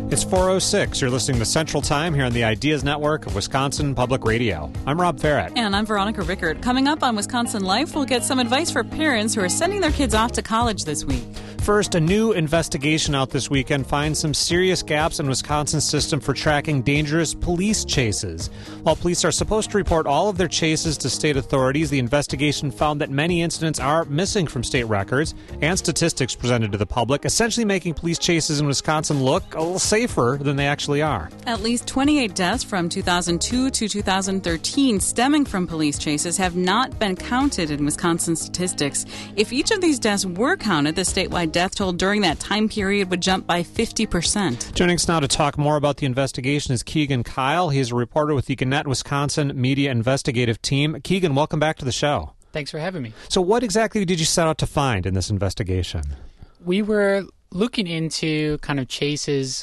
It's 4:06. You're listening to Central Time here on the Ideas Network of Wisconsin Public Radio. I'm Rob Farrett. And I'm Veronica Rickert. Coming up on Wisconsin Life, we'll get some advice for parents who are sending their kids off to college this week. First, a new investigation out this weekend finds some serious gaps in Wisconsin's system for tracking dangerous police chases. While police are supposed to report all of their chases to state authorities, the investigation found that many incidents are missing from state records and statistics presented to the public, essentially making police chases in Wisconsin look a little safer than they actually are. At least 28 deaths from 2002 to 2013 stemming from police chases have not been counted in Wisconsin statistics. If each of these deaths were counted, the statewide death toll during that time period would jump by 50%. Joining us now to talk more about the investigation is Keegan Kyle. He's a reporter with the Gannett Wisconsin Media Investigative Team. Keegan, welcome back to the show. Thanks for having me. So what exactly did you set out to find in this investigation? We were looking into kind of chases,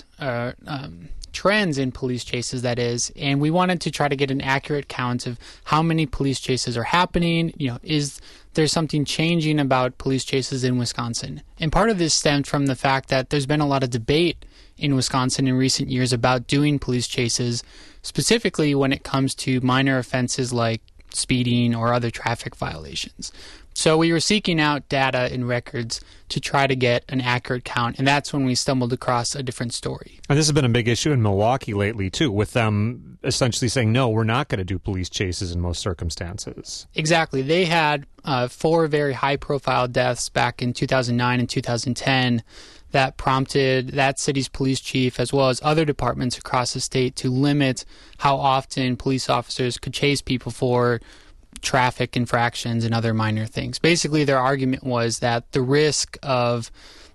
trends in police chases, that is, and we wanted to try to get an accurate count of how many police chases are happening. Is there something changing about police chases in Wisconsin? And part of this stemmed from the fact that there's been a lot of debate in Wisconsin in recent years about doing police chases, specifically when it comes to minor offenses like speeding or other traffic violations. So we were seeking out data and records to try to get an accurate count, and that's when we stumbled across a different story. And this has been a big issue in Milwaukee lately, too, with them essentially saying, no, we're not going to do police chases in most circumstances. Exactly. They had 4 very high-profile deaths back in 2009 and 2010 that prompted that city's police chief, as well as other departments across the state, to limit how often police officers could chase people for traffic infractions and other minor things. Basically, their argument was that the risk of,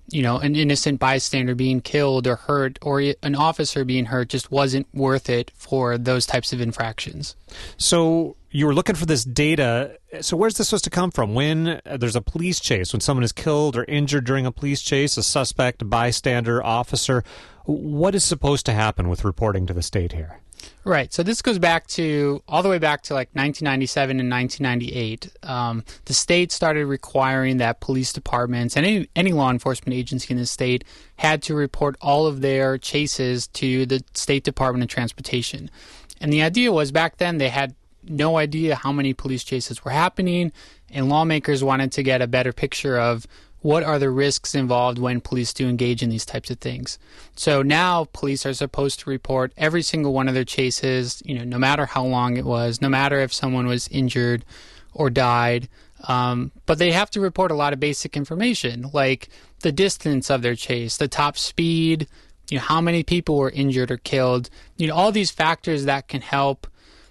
an innocent bystander being killed or hurt, or an officer being hurt, just wasn't worth it for those types of infractions. So you were looking for this data. So where's this supposed to come from? When there's a police chase, when someone is killed or injured during a police chase, a suspect, bystander, officer, what is supposed to happen with reporting to the state here? Right. So this goes back all the way back to like 1997 and 1998. The state started requiring that police departments and any law enforcement agency in the state had to report all of their chases to the State Department of Transportation. And the idea was, back then they had no idea how many police chases were happening, and lawmakers wanted to get a better picture of what are the risks involved when police do engage in these types of things. So now police are supposed to report every single one of their chases, no matter how long it was, no matter if someone was injured or died. But they have to report a lot of basic information, like the distance of their chase, the top speed, how many people were injured or killed, all these factors that can help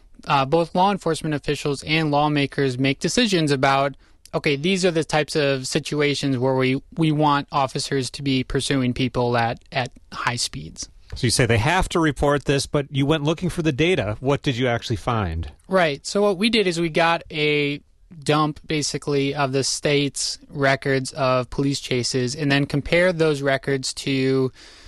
both law enforcement officials and lawmakers make decisions about, okay, these are the types of situations where we want officers to be pursuing people at high speeds. So you say they have to report this, but you went looking for the data. What did you actually find? Right. So what we did is we got a dump, basically, of the state's records of police chases and then compared those records to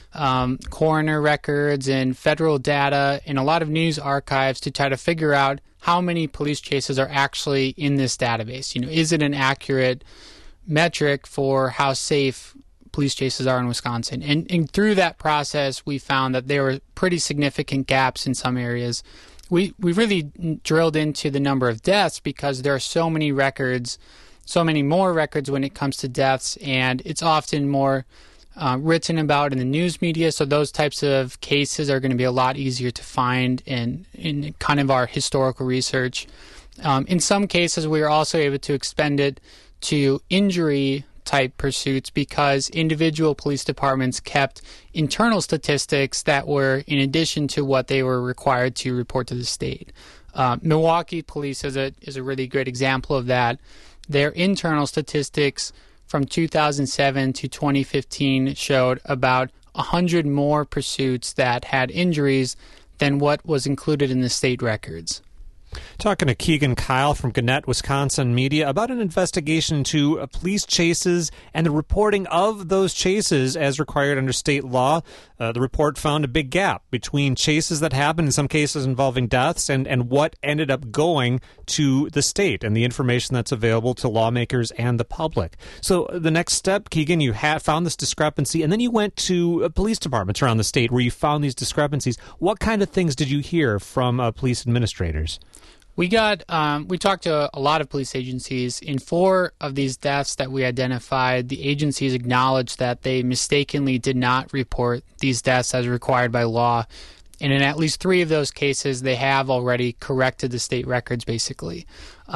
coroner records and federal data and a lot of news archives to try to figure out how many police chases are actually in this database. Is it an accurate metric for how safe police chases are in Wisconsin? And through that process, we found that there were pretty significant gaps in some areas. We really drilled into the number of deaths because there are so many records, so many more records when it comes to deaths, and it's often more written about in the news media, so those types of cases are going to be a lot easier to find in kind of our historical research. In some cases, we are also able to expand it to injury-type pursuits because individual police departments kept internal statistics that were in addition to what they were required to report to the state. Milwaukee Police is a really great example of that. Their internal statistics from 2007 to 2015 showed about 100 more pursuits that had injuries than what was included in the state records. Talking to Keegan Kyle from Gannett, Wisconsin Media about an investigation into police chases and the reporting of those chases as required under state law. The report found a big gap between chases that happened, in some cases involving deaths, and what ended up going to the state and the information that's available to lawmakers and the public. So the next step, Keegan, you found this discrepancy, and then you went to police departments around the state where you found these discrepancies. What kind of things did you hear from police administrators? We talked to a lot of police agencies. In 4 of these deaths that we identified, the agencies acknowledged that they mistakenly did not report these deaths as required by law. And in at least 3 of those cases, they have already corrected the state records, basically.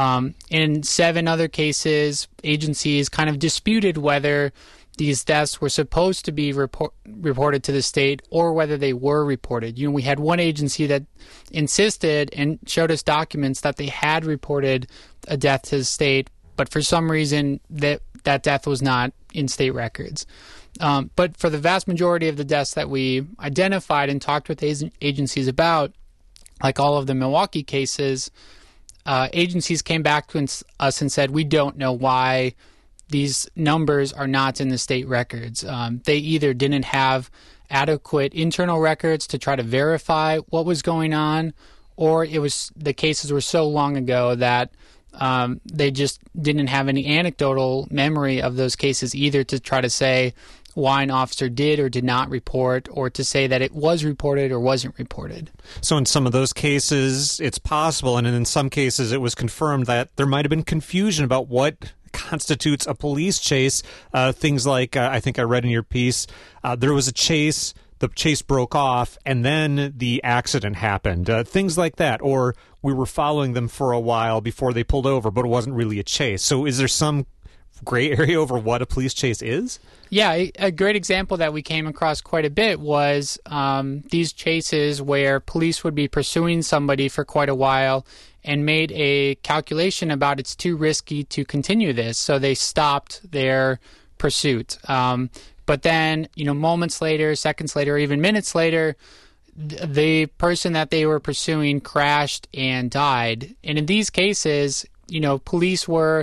In 7 other cases, agencies kind of disputed whether these deaths were supposed to be reported to the state or whether they were reported. We had one agency that insisted and showed us documents that they had reported a death to the state, but for some reason that death was not in state records. But for the vast majority of the deaths that we identified and talked with agencies about, like all of the Milwaukee cases, agencies came back to us and said, we don't know why these numbers are not in the state records. They either didn't have adequate internal records to try to verify what was going on, or the cases were so long ago that they just didn't have any anecdotal memory of those cases either to try to say why an officer did or did not report, or to say that it was reported or wasn't reported. So in some of those cases, it's possible, and in some cases it was confirmed that there might have been confusion about what constitutes a police chase. Things like, I think I read in your piece, there was a chase, the chase broke off, and then the accident happened. Things like that. Or we were following them for a while before they pulled over, but it wasn't really a chase. So is there some gray area over what a police chase is? Yeah, a great example that we came across quite a bit was these chases where police would be pursuing somebody for quite a while and made a calculation about it's too risky to continue this, so they stopped their pursuit. But then, moments later, seconds later, or even minutes later, the person that they were pursuing crashed and died. And in these cases, police were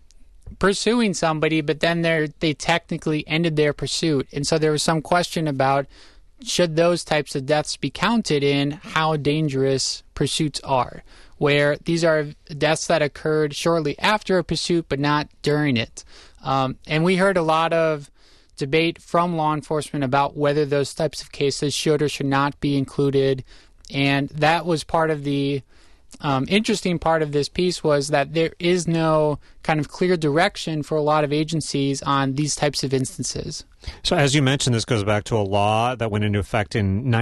pursuing somebody, but then they technically ended their pursuit. And so there was some question about should those types of deaths be counted in how dangerous pursuits are, where these are deaths that occurred shortly after a pursuit but not during it. And we heard a lot of debate from law enforcement about whether those types of cases should or should not be included. And that was part of the interesting part of this piece, was that there is no kind of clear direction for a lot of agencies on these types of instances. So as you mentioned, this goes back to a law that went into effect in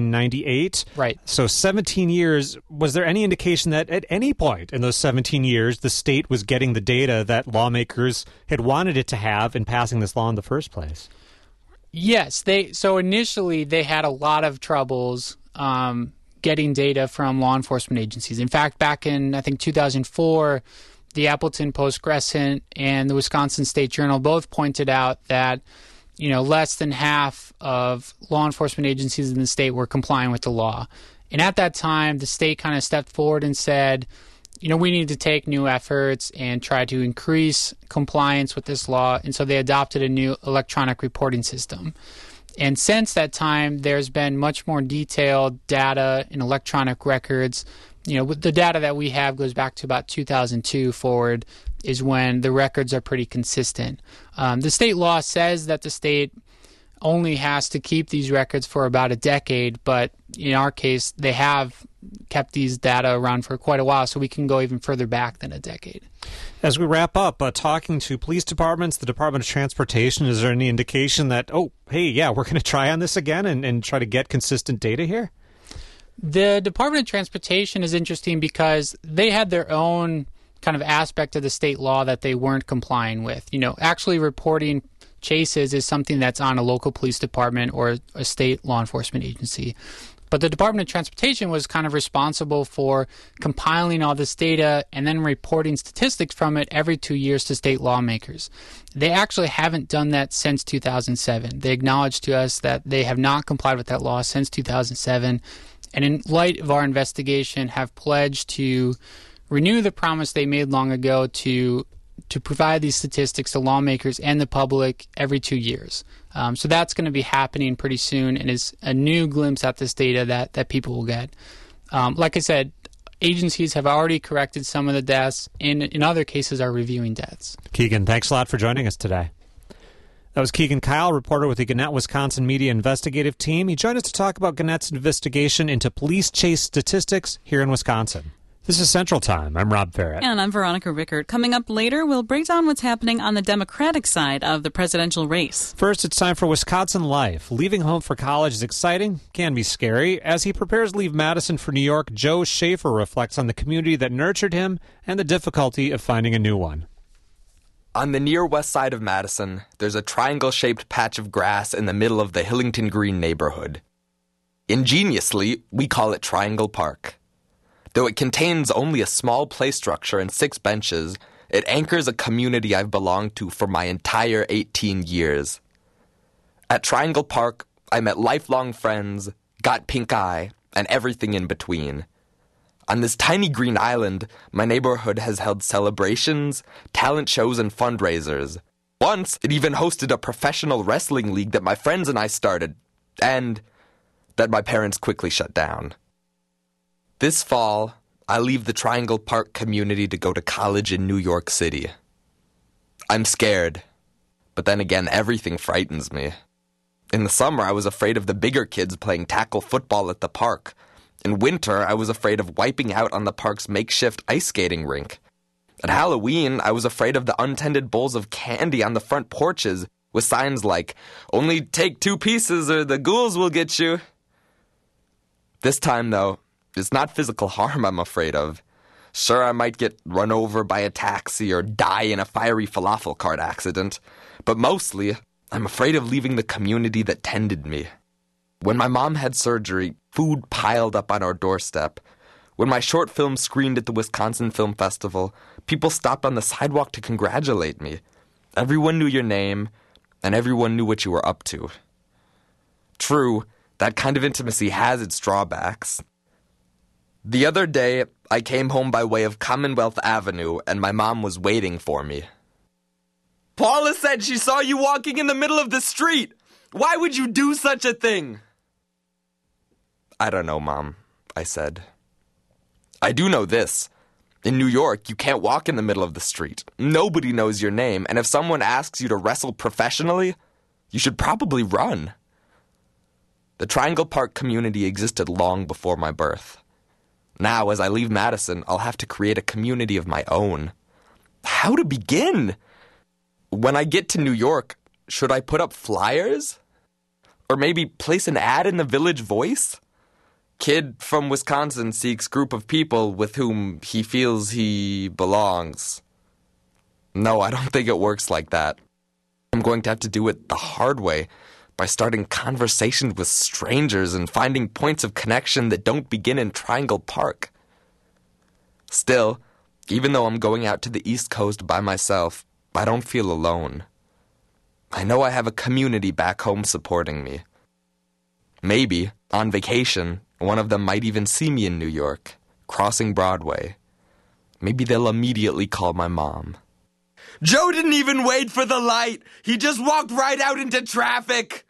1998. Right. So 17 years. Was there any indication that at any point in those 17 years, the state was getting the data that lawmakers had wanted it to have in passing this law in the first place? Yes. So initially they had a lot of troubles getting data from law enforcement agencies. In fact, back in, I think, 2004, the Appleton Post-Crescent and the Wisconsin State Journal both pointed out that, less than half of law enforcement agencies in the state were complying with the law. And at that time, the state kind of stepped forward and said, we need to take new efforts and try to increase compliance with this law. And so they adopted a new electronic reporting system. And since that time, there's been much more detailed data and electronic records. The data that we have goes back to about 2002 forward is when the records are pretty consistent. The state law says that the state only has to keep these records for about a decade, but in our case, they have kept these data around for quite a while, so we can go even further back than a decade. As we wrap up, talking to police departments, the Department of Transportation, is there any indication that, we're going to try on this again and try to get consistent data here? The Department of Transportation is interesting because they had their own kind of aspect of the state law that they weren't complying with. Actually reporting chases is something that's on a local police department or a state law enforcement agency. But the Department of Transportation was kind of responsible for compiling all this data and then reporting statistics from it every 2 years to state lawmakers. They actually haven't done that since 2007. They acknowledged to us that they have not complied with that law since 2007. and in light of our investigation have pledged to renew the promise they made long ago to provide these statistics to lawmakers and the public every 2 years. So that's going to be happening pretty soon and is a new glimpse at this data that people will get. Like I said, agencies have already corrected some of the deaths, and in other cases are reviewing deaths. Keegan, thanks a lot for joining us today. That was Keegan Kyle, reporter with the Gannett, Wisconsin Media Investigative Team. He joined us to talk about Gannett's investigation into police chase statistics here in Wisconsin. This is Central Time. I'm Rob Farrett. And I'm Veronica Rickert. Coming up later, we'll break down what's happening on the Democratic side of the presidential race. First, it's time for Wisconsin Life. Leaving home for college is exciting, can be scary. As he prepares to leave Madison for New York, Joe Schaefer reflects on the community that nurtured him and the difficulty of finding a new one. On the near west side of Madison, there's a triangle-shaped patch of grass in the middle of the Hillington Green neighborhood. Ingeniously, we call it Triangle Park. Though it contains only a small play structure and 6 benches, it anchors a community I've belonged to for my entire 18 years. At Triangle Park, I met lifelong friends, got pink eye, and everything in between. On this tiny green island, my neighborhood has held celebrations, talent shows, and fundraisers. Once, it even hosted a professional wrestling league that my friends and I started, and that my parents quickly shut down. This fall, I leave the Triangle Park community to go to college in New York City. I'm scared, but then again, everything frightens me. In the summer, I was afraid of the bigger kids playing tackle football at the park. In winter, I was afraid of wiping out on the park's makeshift ice skating rink. At Halloween, I was afraid of the untended bowls of candy on the front porches with signs like, "Only take 2 pieces or the ghouls will get you." This time, though, it's not physical harm I'm afraid of. Sure, I might get run over by a taxi or die in a fiery falafel cart accident, but mostly, I'm afraid of leaving the community that tended me. When my mom had surgery, food piled up on our doorstep. When my short film screened at the Wisconsin Film Festival, people stopped on the sidewalk to congratulate me. Everyone knew your name, and everyone knew what you were up to. True, that kind of intimacy has its drawbacks. The other day, I came home by way of Commonwealth Avenue, and my mom was waiting for me. "Paula said she saw you walking in the middle of the street. Why would you do such a thing?" "I don't know, Mom," I said. "I do know this. In New York, you can't walk in the middle of the street. Nobody knows your name, and if someone asks you to wrestle professionally, you should probably run." The Triangle Park community existed long before my birth. Now, as I leave Madison, I'll have to create a community of my own. How to begin? When I get to New York, should I put up flyers? Or maybe place an ad in the Village Voice? Kid from Wisconsin seeks group of people with whom he feels he belongs. No, I don't think it works like that. I'm going to have to do it the hard way, by starting conversations with strangers and finding points of connection that don't begin in Triangle Park. Still, even though I'm going out to the East Coast by myself, I don't feel alone. I know I have a community back home supporting me. Maybe, on vacation, one of them might even see me in New York, crossing Broadway. Maybe they'll immediately call my mom. "Joe didn't even wait for the light. He just walked right out into traffic."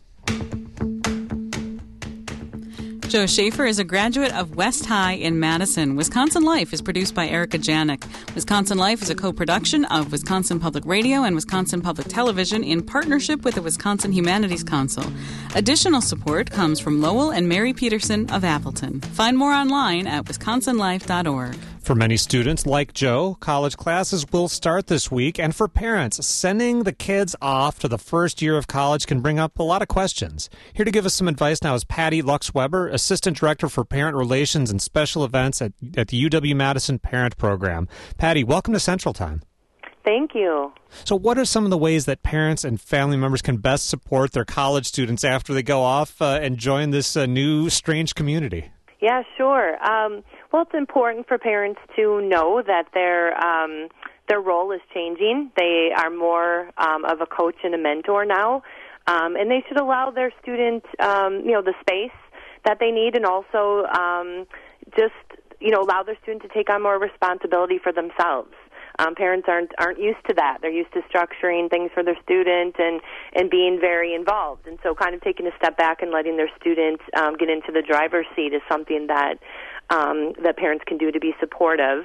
Joe Schaefer is a graduate of West High in Madison. Wisconsin Life is produced by Erica Janik. Wisconsin Life is a co-production of Wisconsin Public Radio and Wisconsin Public Television in partnership with the Wisconsin Humanities Council. Additional support comes from Lowell and Mary Peterson of Appleton. Find more online at wisconsinlife.org. For many students like Joe, college classes will start this week, and for parents, sending the kids off to the first year of college can bring up a lot of questions. Here to give us some advice now is Patty Lux-Weber, Assistant Director for Parent Relations and Special Events at the UW-Madison Parent Program. Patty, welcome to Central Time. Thank you. So what are some of the ways that parents and family members can best support their college students after they go off and join this new, strange community? Yeah, sure. Well, it's important for parents to know that their role is changing. They are more of a coach and a mentor now, and they should allow their student, the space that they need, and also just allow their student to take on more responsibility for themselves. Parents aren't used to that. They're used to structuring things for their student and being very involved. And so kind of taking a step back and letting their student get into the driver's seat is something that that parents can do to be supportive.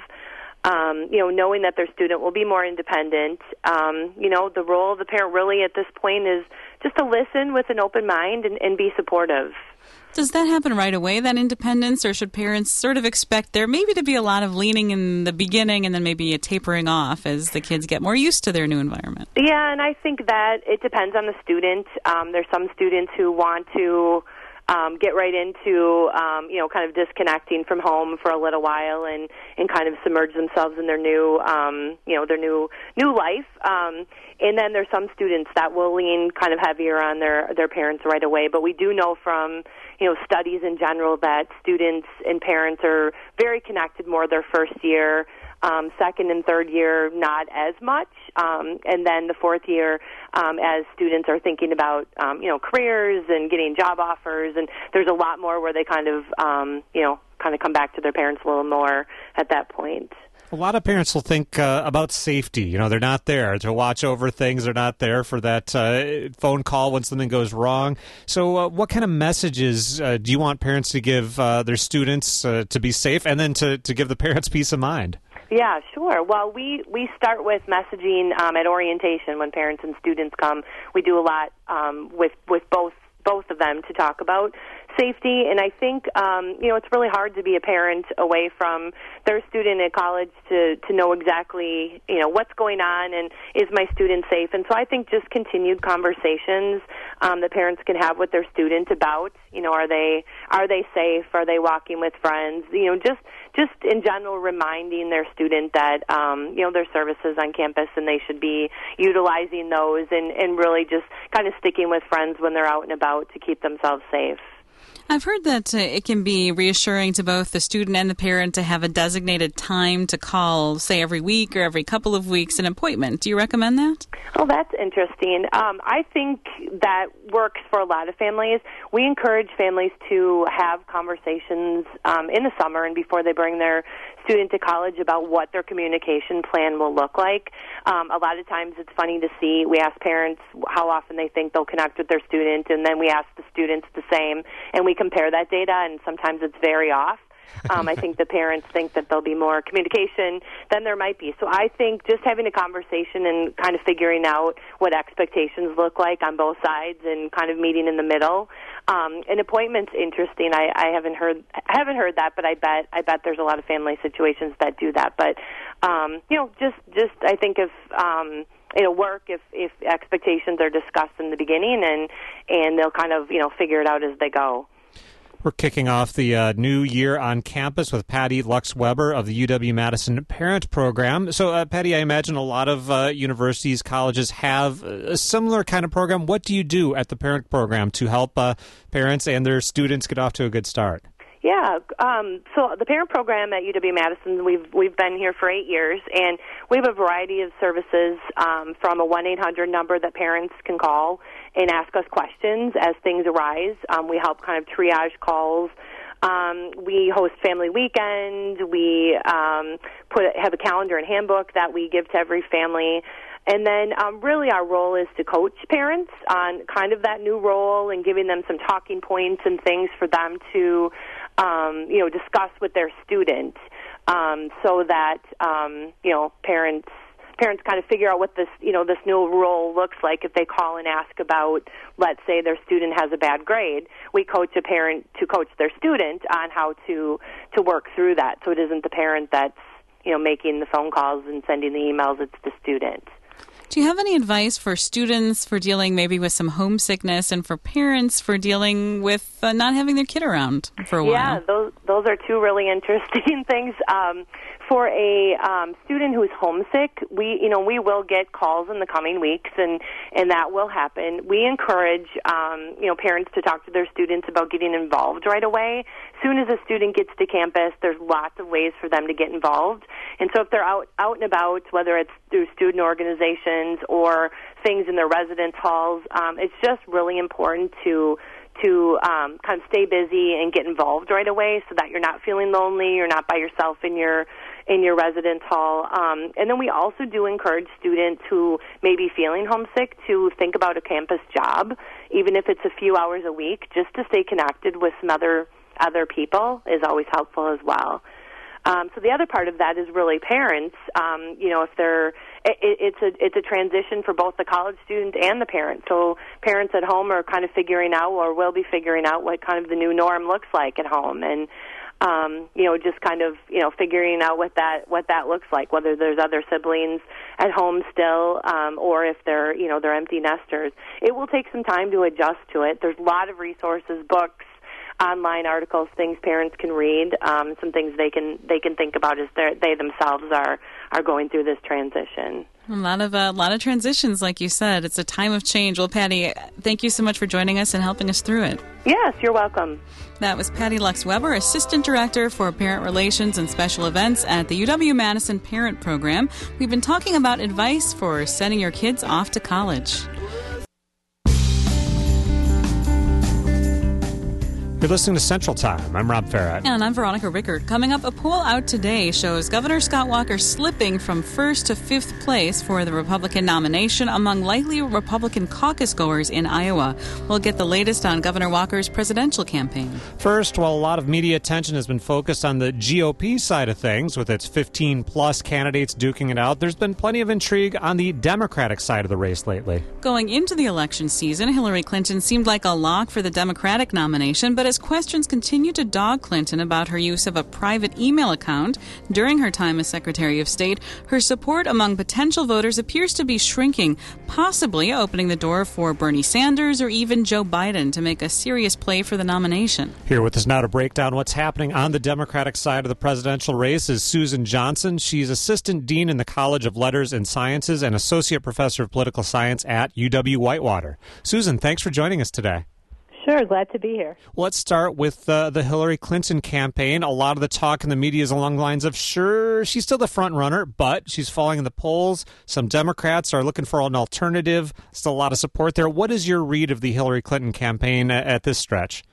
Knowing that their student will be more independent. The role of the parent really at this point is just to listen with an open mind and be supportive. Does that happen right away, that independence, or should parents sort of expect there maybe to be a lot of leaning in the beginning and then maybe a tapering off as the kids get more used to their new environment? Yeah, and I think that it depends on the student. There's some students who want to get right into, kind of disconnecting from home for a little while and kind of submerge themselves in their new, their new life. And then there's some students that will lean kind of heavier on their parents right away. But we do know from, studies in general that students and parents are very connected more their first year. Second and third year, not as much. And then the fourth year, as students are thinking about, careers and getting job offers, and there's a lot more where they kind of come back to their parents a little more at that point. A lot of parents will think about safety. They're not there to watch over things. They're not there for that phone call when something goes wrong. So what kind of messages do you want parents to give their students to be safe and then to give the parents peace of mind? Yeah, sure. Well, we start with messaging at orientation when parents and students come. We do a lot with both of them to talk about safety, and I think it's really hard to be a parent away from their student at college to know exactly what's going on and is my student safe. And so I think just continued conversations that parents can have with their student about are they safe, are they walking with friends, just in general reminding their student that there's services on campus and they should be utilizing those and really just kind of sticking with friends when they're out and about to keep themselves safe. I've heard that it can be reassuring to both the student and the parent to have a designated time to call, say, every week or every couple of weeks, an appointment. Do you recommend that? Oh, that's interesting. I think that works for a lot of families. We encourage families to have conversations in the summer and before they bring their student to college about what their communication plan will look like. A lot of times it's funny to see. We ask parents how often they think they'll connect with their student, and then we ask the students the same, and we compare that data, and sometimes it's very off. I think the parents think that there'll be more communication than there might be. So I think just having a conversation and kind of figuring out what expectations look like on both sides and kind of meeting in the middle. An appointment's interesting. I haven't heard that, but I bet there's a lot of family situations that do that. But just I think if it'll work if expectations are discussed in the beginning and they'll kind of figure it out as they go. We're kicking off the new year on campus with Patty Lux-Weber of the UW-Madison Parent Program. So, Patty, I imagine a lot of universities, colleges have a similar kind of program. What do you do at the Parent Program to help parents and their students get off to a good start? Yeah, so the Parent Program at UW-Madison, we've been here for 8 years, and we have a variety of services from a 1-800 number that parents can call and ask us questions as things arise. We help kind of triage calls. We host family weekend. We have a calendar and handbook that we give to every family. And then really our role is to coach parents on kind of that new role and giving them some talking points and things for them to, discuss with their student so that, parents kind of figure out what this new role looks like. If they call and ask about, let's say their student has a bad grade, we coach a parent to coach their student on how to work through that. So it isn't the parent that's, making the phone calls and sending the emails, it's the student. Do you have any advice for students for dealing maybe with some homesickness and for parents for dealing with not having their kid around for a while? Yeah, those are two really interesting things. For a student who's homesick, we will get calls in the coming weeks, and that will happen. We encourage parents to talk to their students about getting involved right away. As soon as a student gets to campus, there's lots of ways for them to get involved. And so if they're out and about, whether it's through student organizations or things in their residence halls, it's just really important to to kind of stay busy and get involved right away so that you're not feeling lonely, you're not by yourself in your residence hall. And then we also do encourage students who may be feeling homesick to think about a campus job, even if it's a few hours a week, just to stay connected with some other people is always helpful as well. So the other part of that is really parents. If it's a transition for both the college student and the parent. So parents at home are kind of figuring out, or will be figuring out, what kind of the new norm looks like at home, and just kind of figuring out what that looks like. Whether there's other siblings at home still, or if they're empty nesters. It will take some time to adjust to it. There's a lot of resources, books, online articles, things parents can read, some things they can think about as they themselves are going through this transition. A lot of transitions, like you said. It's a time of change. Well, Patty, thank you so much for joining us and helping us through it. Yes, you're welcome. That was Patty Lux-Weber, Assistant Director for Parent Relations and Special Events at the UW-Madison Parent Program. We've been talking about advice for sending your kids off to college. You're listening to Central Time. I'm Rob Farrett. And I'm Veronica Rickert. Coming up, a poll out today shows Governor Scott Walker slipping from first to fifth place for the Republican nomination among likely Republican caucus goers in Iowa. We'll get the latest on Governor Walker's presidential campaign. First, while a lot of media attention has been focused on the GOP side of things, with its 15-plus candidates duking it out, there's been plenty of intrigue on the Democratic side of the race lately. Going into the election season, Hillary Clinton seemed like a lock for the Democratic nomination, but as questions continue to dog Clinton about her use of a private email account during her time as Secretary of State, her support among potential voters appears to be shrinking, possibly opening the door for Bernie Sanders or even Joe Biden to make a serious play for the nomination. Here with us now to break down what's happening on the Democratic side of the presidential race is Susan Johnson. She's Assistant Dean in the College of Letters and Sciences and Associate Professor of Political Science at UW-Whitewater. Susan, thanks for joining us today. Sure, glad to be here. Let's start with the Hillary Clinton campaign. A lot of the talk in the media is along the lines of, sure, she's still the front runner, but she's falling in the polls. Some Democrats are looking for an alternative. Still a lot of support there. What is your read of the Hillary Clinton campaign at this stretch?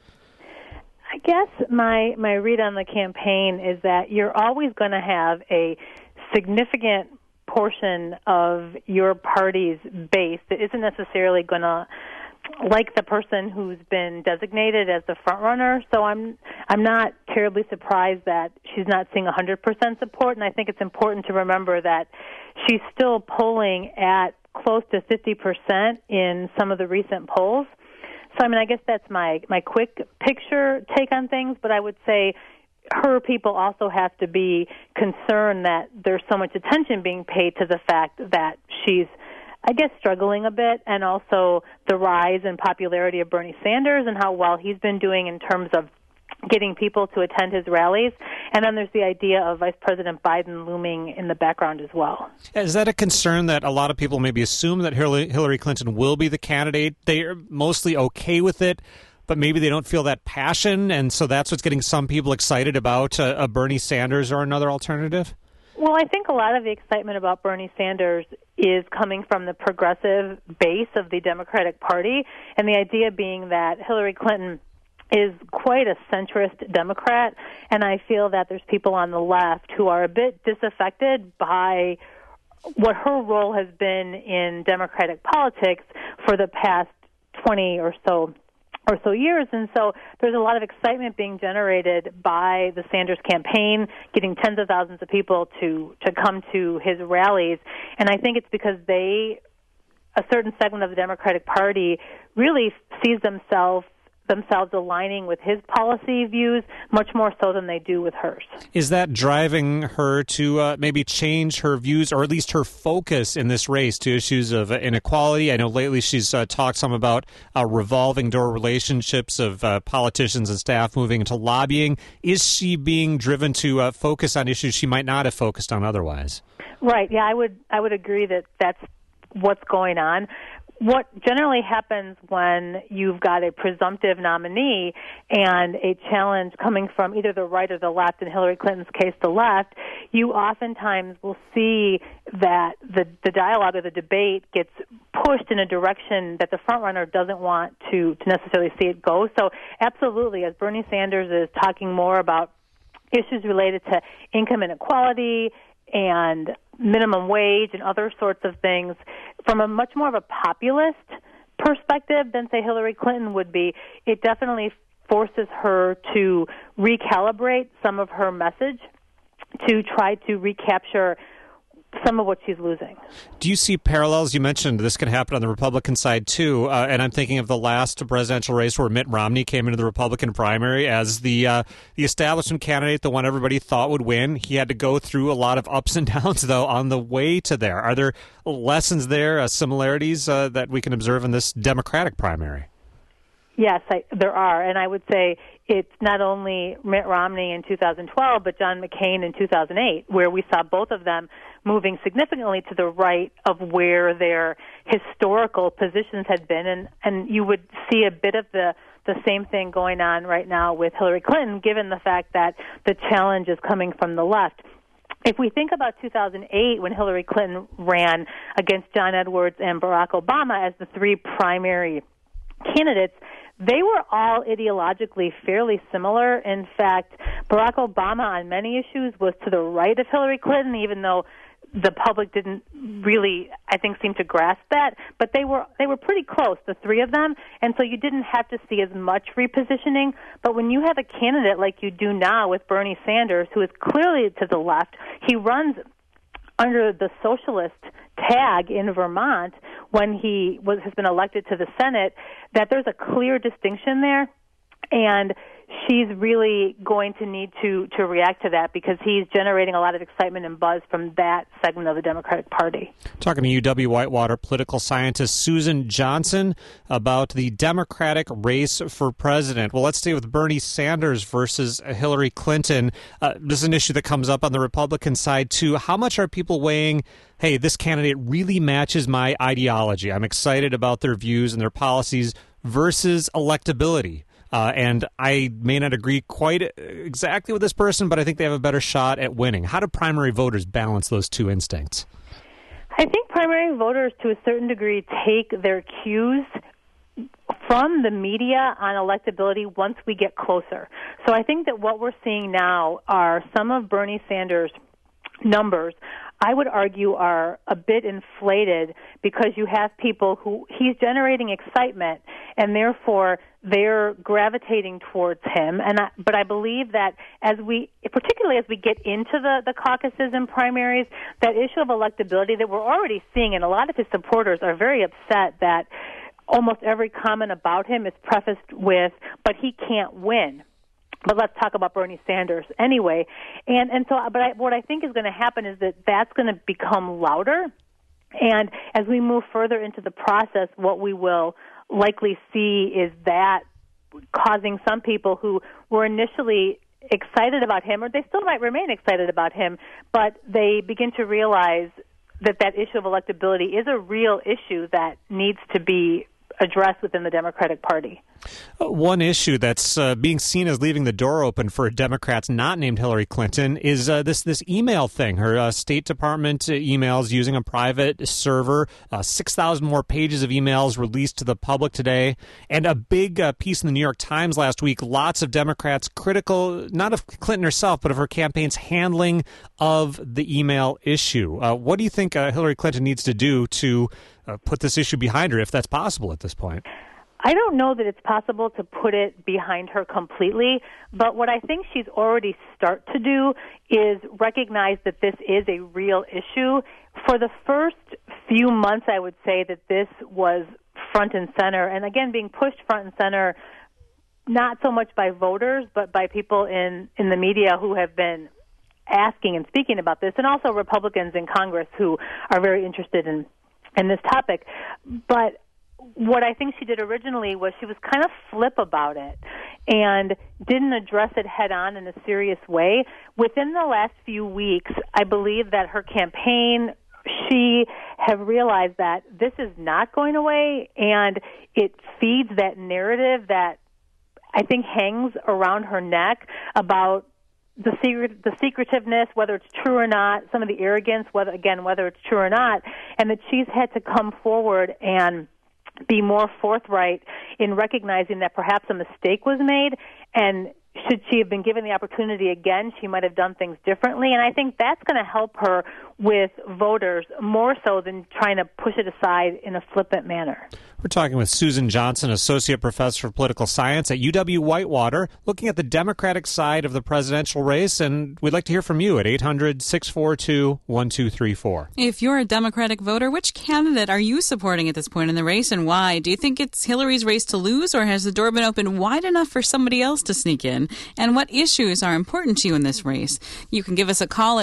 I guess my read on the campaign is that you're always going to have a significant portion of your party's base that isn't necessarily going to like the person who's been designated as the front runner. So I'm not terribly surprised that she's not seeing 100% support, and I think it's important to remember that she's still polling at close to 50% in some of the recent polls. So I guess that's my quick picture take on things, but I would say her people also have to be concerned that there's so much attention being paid to the fact that she's, I guess, struggling a bit, and also the rise in popularity of Bernie Sanders and how well he's been doing in terms of getting people to attend his rallies. And then there's the idea of Vice President Biden looming in the background as well. Is that a concern that a lot of people maybe assume that Hillary Clinton will be the candidate? They're mostly okay with it, but maybe they don't feel that passion, and so that's what's getting some people excited about a Bernie Sanders or another alternative? Well, I think a lot of the excitement about Bernie Sanders is coming from the progressive base of the Democratic Party, and the idea being that Hillary Clinton is quite a centrist Democrat, and I feel that there's people on the left who are a bit disaffected by what her role has been in Democratic politics for the past 20 or so years, and so there's a lot of excitement being generated by the Sanders campaign, getting tens of thousands of people to come to his rallies, and I think it's because a certain segment of the Democratic Party really sees themselves aligning with his policy views much more so than they do with hers. Is that driving her to maybe change her views, or at least her focus in this race, to issues of inequality? I know lately she's talked some about revolving door relationships of politicians and staff moving into lobbying. Is she being driven to focus on issues she might not have focused on otherwise? Right. Yeah, I would agree that that's what's going on. What generally happens when you've got a presumptive nominee and a challenge coming from either the right or the left, in Hillary Clinton's case, the left, you oftentimes will see that the dialogue or the debate gets pushed in a direction that the front runner doesn't want to necessarily see it go. So absolutely, as Bernie Sanders is talking more about issues related to income inequality and minimum wage and other sorts of things from a much more of a populist perspective than, say, Hillary Clinton would be, it definitely forces her to recalibrate some of her message to try to recapture some of what she's losing. Do you see parallels? You mentioned this can happen on the Republican side, too, and I'm thinking of the last presidential race where Mitt Romney came into the Republican primary as the establishment candidate, the one everybody thought would win. He had to go through a lot of ups and downs, though, on the way to there. Are there lessons there, similarities that we can observe in this Democratic primary? Yes, there are, and I would say it's not only Mitt Romney in 2012, but John McCain in 2008, where we saw both of them moving significantly to the right of where their historical positions had been, and you would see a bit of the same thing going on right now with Hillary Clinton, given the fact that the challenge is coming from the left. If we think about 2008, when Hillary Clinton ran against John Edwards and Barack Obama as the three primary candidates, they were all ideologically fairly similar. In fact, Barack Obama on many issues was to the right of Hillary Clinton, even though the public didn't really, I think, seem to grasp that. But they were pretty close, the three of them, and so you didn't have to see as much repositioning. But when you have a candidate like you do now with Bernie Sanders, who is clearly to the left, he runs under the socialist tag in Vermont when he has been elected to the Senate, that there's a clear distinction there, and she's really going to need to react to that because he's generating a lot of excitement and buzz from that segment of the Democratic Party. Talking to UW-Whitewater political scientist Susan Johnson about the Democratic race for president. Well, let's stay with Bernie Sanders versus Hillary Clinton. This is an issue that comes up on the Republican side, too. How much are people weighing, hey, this candidate really matches my ideology, I'm excited about their views and their policies, versus electability? And I may not agree quite exactly with this person, but I think they have a better shot at winning. How do primary voters balance those two instincts? I think primary voters, to a certain degree, take their cues from the media on electability once we get closer. So I think that what we're seeing now are some of Bernie Sanders' numbers, I would argue, are a bit inflated because you have people who he's generating excitement, and therefore they're gravitating towards him. But I believe that particularly as we get into the caucuses and primaries, that issue of electability that we're already seeing, and a lot of his supporters are very upset that almost every comment about him is prefaced with, but he can't win. But let's talk about Bernie Sanders anyway. What I think is going to happen is that that's going to become louder. And as we move further into the process, what we will likely see is that causing some people who were initially excited about him, or they still might remain excited about him, but they begin to realize that issue of electability is a real issue that needs to be addressed within the Democratic Party. One issue that's being seen as leaving the door open for Democrats not named Hillary Clinton is this email thing. Her State Department emails using a private server, 6,000 more pages of emails released to the public today, and a big piece in the New York Times last week, lots of Democrats critical, not of Clinton herself, but of her campaign's handling of the email issue. What do you think Hillary Clinton needs to do to put this issue behind her, if that's possible at this point? I don't know that it's possible to put it behind her completely, but what I think she's already start to do is recognize that this is a real issue. For the first few months, I would say that this was front and center, and again, being pushed front and center, not so much by voters, but by people in the media who have been asking and speaking about this, and also Republicans in Congress who are very interested in this topic. But what I think she did originally was she was kind of flip about it and didn't address it head on in a serious way. Within the last few weeks, I believe that her campaign, she have realized that this is not going away, and it feeds that narrative that I think hangs around her neck about the secretiveness, whether it's true or not, some of the arrogance, whether it's true or not, and that she's had to come forward and be more forthright in recognizing that perhaps a mistake was made, and should she have been given the opportunity again, she might have done things differently. And I think that's going to help her with voters more so than trying to push it aside in a flippant manner. We're talking with Susan Johnson, Associate Professor of Political Science at UW-Whitewater, looking at the Democratic side of the presidential race, and we'd like to hear from you at 800-642-1234. If you're a Democratic voter, which candidate are you supporting at this point in the race, and why? Do you think it's Hillary's race to lose, or has the door been opened wide enough for somebody else to sneak in? And what issues are important to you in this race? You can give us a call at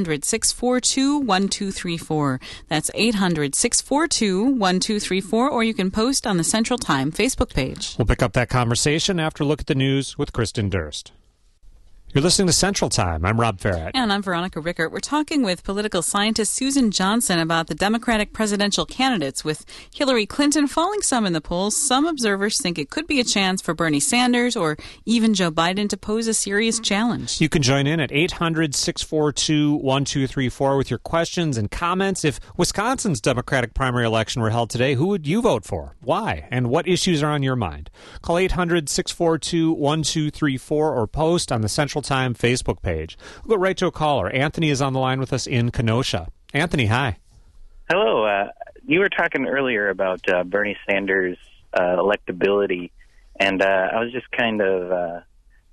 800-642-1234. That's 800-642-1234, or you can post on the Central Time Facebook page. We'll pick up that conversation after a look at the news with Kristen Durst. You're listening to Central Time. I'm Rob Farrett. And I'm Veronica Rickert. We're talking with political scientist Susan Johnson about the Democratic presidential candidates, with Hillary Clinton falling some in the polls. Some observers think it could be a chance for Bernie Sanders or even Joe Biden to pose a serious challenge. You can join in at 800-642-1234 with your questions and comments. If Wisconsin's Democratic primary election were held today, who would you vote for? Why? And what issues are on your mind? Call 800-642-1234 or post on the Central Time Facebook page. We'll go right to a caller. Anthony is on the line with us in Kenosha. Anthony, hi. Hello. You were talking earlier about Bernie Sanders' electability, and I was just kind of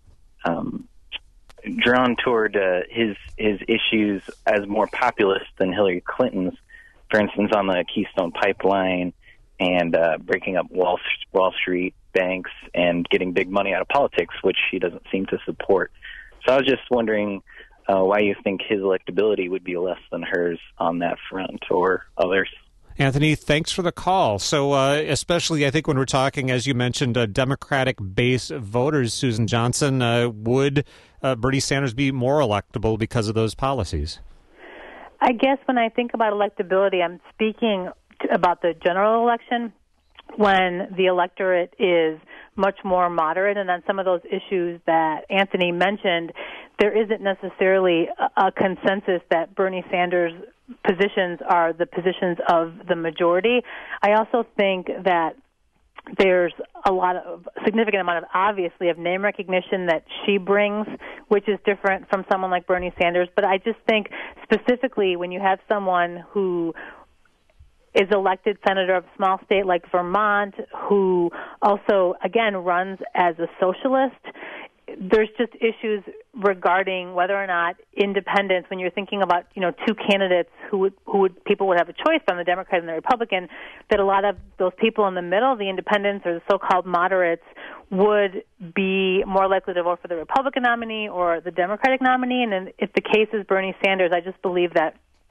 drawn toward his issues as more populist than Hillary Clinton's. For instance, on the Keystone Pipeline and breaking up Wall Street banks and getting big money out of politics, which he doesn't seem to support. So I was just wondering why you think his electability would be less than hers on that front or others. Anthony, thanks for the call. So especially, I think, when we're talking, as you mentioned, Democratic base voters, Susan Johnson, would Bernie Sanders be more electable because of those policies? I guess when I think about electability, I'm speaking about the general election, when the electorate is much more moderate, and on some of those issues that Anthony mentioned, there isn't necessarily a consensus that Bernie Sanders' positions are the positions of the majority. I also think that there's a significant amount of name recognition that she brings, which is different from someone like Bernie Sanders. But I just think specifically when you have someone who is elected senator of a small state like Vermont, who also, again, runs as a socialist, there's just issues regarding whether or not independents, when you're thinking about, two candidates who people would have a choice from, the Democrat and the Republican, that a lot of those people in the middle, the independents or the so-called moderates, would be more likely to vote for the Republican nominee or the Democratic nominee. And then if the case is Bernie Sanders, I just believe that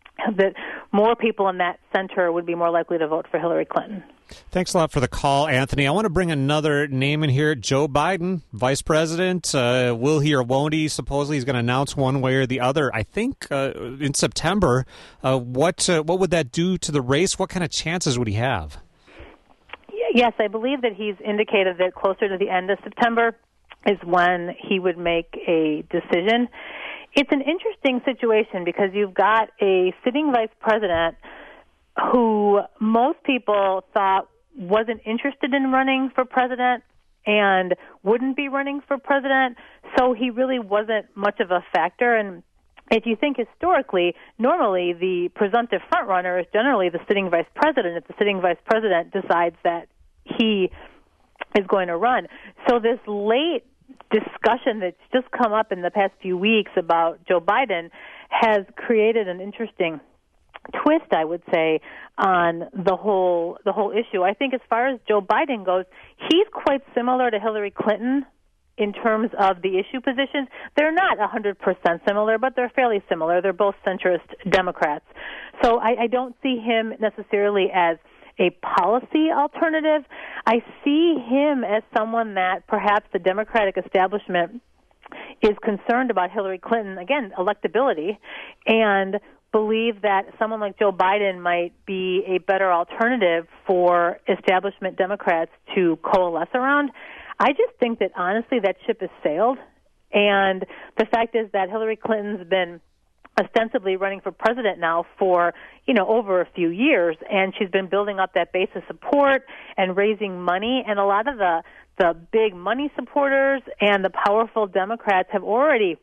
more people in that center would be more likely to vote for Hillary Clinton. Thanks a lot for the call, Anthony. I want to bring another name in here, Joe Biden, vice president. Will he or won't he? Supposedly he's going to announce one way or the other, I think, in September. What would that do to the race? What kind of chances would he have? Yes, I believe that he's indicated that closer to the end of September is when he would make a decision. It's an interesting situation because you've got a sitting vice president who most people thought wasn't interested in running for president and wouldn't be running for president, so he really wasn't much of a factor. And if you think historically, normally the presumptive frontrunner is generally the sitting vice president if the sitting vice president decides that he is going to run. So this late discussion that's just come up in the past few weeks about Joe Biden has created an interesting twist, I would say, on the whole issue. I think as far as Joe Biden goes, he's quite similar to Hillary Clinton in terms of the issue positions. They're not 100% similar, but they're fairly similar. They're both centrist Democrats. So I don't see him necessarily as a policy alternative. I see him as someone that perhaps the Democratic establishment is concerned about Hillary Clinton, again, electability, and believe that someone like Joe Biden might be a better alternative for establishment Democrats to coalesce around. I just think that, honestly, that ship has sailed, And the fact is that Hillary Clinton's been ostensibly running for president now for, over a few years, and she's been building up that base of support and raising money, and a lot of the big money supporters and the powerful Democrats have already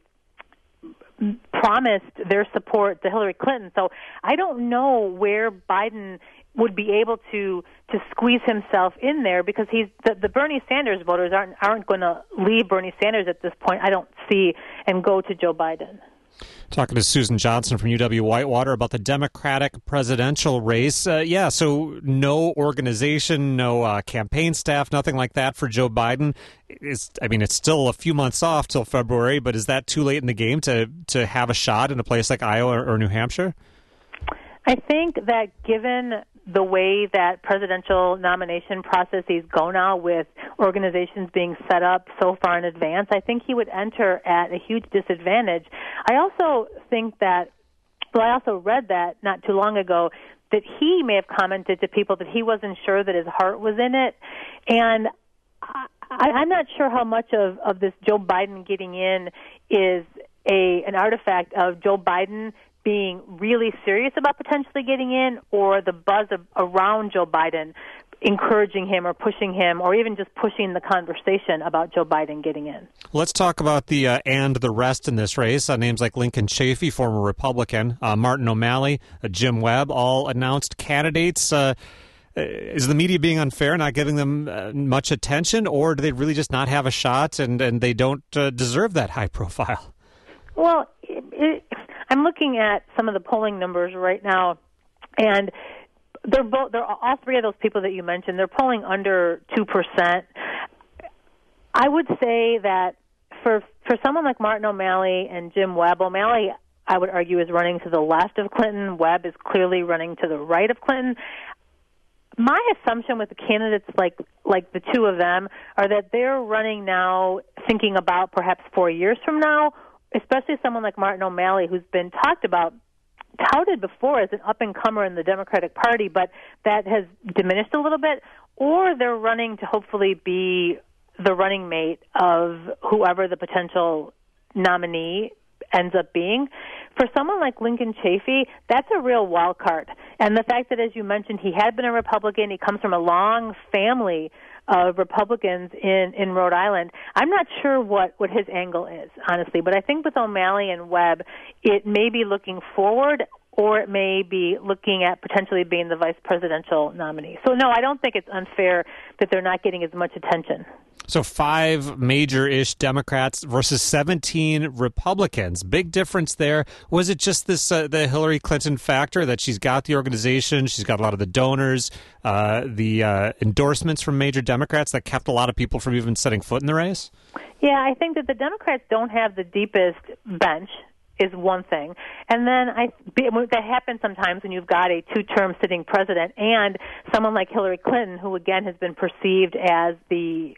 promised their support to Hillary Clinton. So I don't know where Biden would be able to squeeze himself in there, because the Bernie Sanders voters aren't going to leave Bernie Sanders at this point, I don't see, and go to Joe Biden. Talking to Susan Johnson from UW-Whitewater about the Democratic presidential race. So no organization, no campaign staff, nothing like that for Joe Biden. It's still a few months off till February, but is that too late in the game to have a shot in a place like Iowa or New Hampshire? I think that given the way that presidential nomination processes go now, with organizations being set up so far in advance, I think he would enter at a huge disadvantage. I also think that, I also read that not too long ago, that he may have commented to people that he wasn't sure that his heart was in it. And I'm not sure how much of this Joe Biden getting in is an artifact of Joe Biden being really serious about potentially getting in, or the buzz around Joe Biden encouraging him or pushing him, or even just pushing the conversation about Joe Biden getting in. Let's talk about the rest in this race. Names like Lincoln Chafee, former Republican, Martin O'Malley, Jim Webb, all announced candidates. Is the media being unfair, not giving them much attention, or do they really just not have a shot and they don't deserve that high profile? Well, I'm looking at some of the polling numbers right now, and they're all three of those people that you mentioned. They're polling under 2%. I would say that for someone like Martin O'Malley and Jim Webb, O'Malley, I would argue, is running to the left of Clinton. Webb is clearly running to the right of Clinton. My assumption with the candidates like the two of them are that they're running now thinking about perhaps 4 years from now, especially someone like Martin O'Malley, who's been touted before as an up-and-comer in the Democratic Party, but that has diminished a little bit, or they're running to hopefully be the running mate of whoever the potential nominee ends up being. For someone like Lincoln Chafee, that's a real wild card. And the fact that, as you mentioned, he had been a Republican, he comes from a long family of Republicans in Rhode Island. I'm not sure what his angle is, honestly, but I think with O'Malley and Webb, it may be looking forward, or it may be looking at potentially being the vice presidential nominee. So, no, I don't think it's unfair that they're not getting as much attention. So 5 major-ish Democrats versus 17 Republicans. Big difference there. Was it just this the Hillary Clinton factor, that she's got the organization, she's got a lot of the donors, the endorsements from major Democrats that kept a lot of people from even setting foot in the race? Yeah, I think that the Democrats don't have the deepest bench is one thing. And then that happens sometimes when you've got a 2-term sitting president and someone like Hillary Clinton, who again has been perceived as the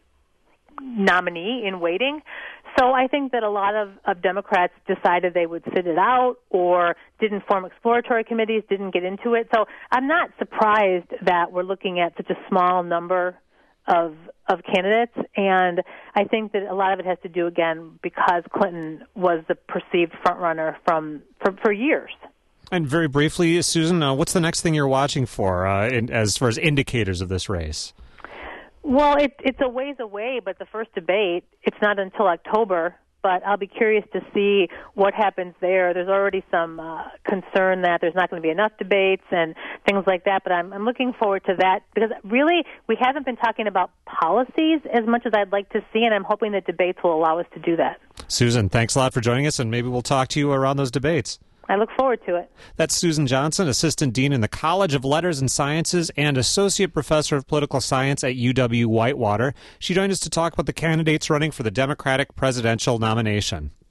nominee in waiting. So I think that a lot of Democrats decided they would sit it out, or didn't form exploratory committees, didn't get into it. So I'm not surprised that we're looking at such a small number of candidates, and I think that a lot of it has to do, again, because Clinton was the perceived front-runner for years. And very briefly, Susan, what's the next thing you're watching for as far as indicators of this race? Well, it's a ways away, but the first debate, it's not until October, but I'll be curious to see what happens there. There's already some concern that there's not going to be enough debates and things like that, but I'm looking forward to that, because really we haven't been talking about policies as much as I'd like to see, and I'm hoping that debates will allow us to do that. Susan, thanks a lot for joining us, and maybe we'll talk to you around those debates. I look forward to it. That's Susan Johnson, Assistant Dean in the College of Letters and Sciences and Associate Professor of Political Science at UW-Whitewater. She joined us to talk about the candidates running for the Democratic presidential nomination.